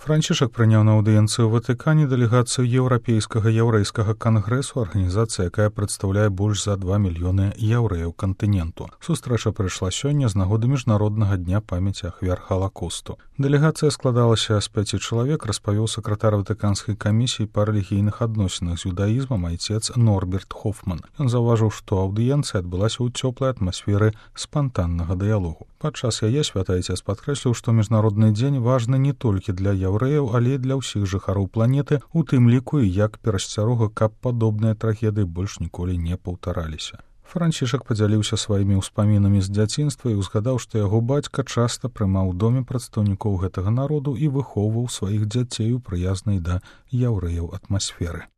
Францішак прыняў на аўдыенцыі ў Ватыкане дэлегацыю еўрапейскага яўрэйскага кангрэсу, арганізацыя, якая прадстаўляе больш за 2 мільёны яўрэяў кантыненту. Сустрэча прыйшла сёння з нагоды міжнароднага дня памяці ахвяр Халакосту. Дэлегацыя складалася з 5 чалавек, распавёў сакратар Ватыканскай камісіі па рэлігійных адносінах з юдаізмам айцец Норберт Хофман. Ён заўважыў, што аўдыенцыя адбылася ў цёплай атмасферы спантаннага дыялогу. Падчас яе святы айцец падкрэсліў, што міжнародны дзень важны не толькі для яўрэяў, але і для ўсіх жыхароў планеты, у тым ліку і як перасцярога, каб падобныя трагедыі больш ніколі не паўтараліся. Францішак падзяліўся сваімі ўспамінамі з дзяцінства і ўзгадаў, што яго бацька часта прымаў у доме прадстаўнікоў гэтага народу і выхоўваў сваіх дзяцей у прыязнай да яўрэяў атмасферы.